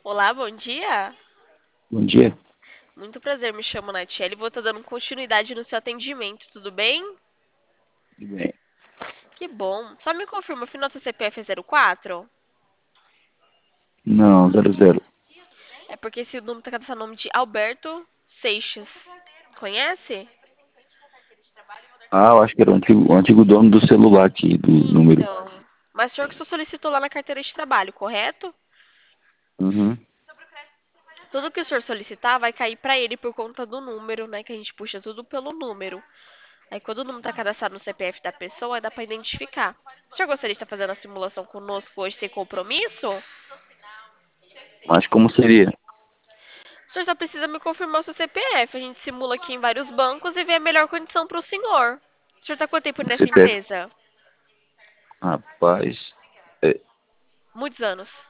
Olá, bom dia. Bom dia. Muito prazer, me chamo Natiele e vou estar dando continuidade no seu atendimento, tudo bem? Tudo bem? Que bom. Só me confirma, afinal seu CPF é 04? Não, 00. É porque esse número tá cadastrado nome de Alberto Seixas. Conhece? Ah, eu acho que era o antigo dono do celular aqui, do número. Então. Mas o senhor que só solicitou lá na carteira de trabalho, correto? Uhum. Tudo que o senhor solicitar vai cair para ele por conta do número, né? Que a gente puxa tudo pelo número. Aí quando o número tá cadastrado no CPF da pessoa, dá para identificar. O senhor gostaria de estar fazendo a simulação conosco hoje sem compromisso? Mas como seria? O senhor só precisa me confirmar o seu CPF. A gente simula aqui em vários bancos e vê a melhor condição para o senhor. O senhor está quanto tempo O nessa CPF? empresa? Rapaz, é, Muitos anos.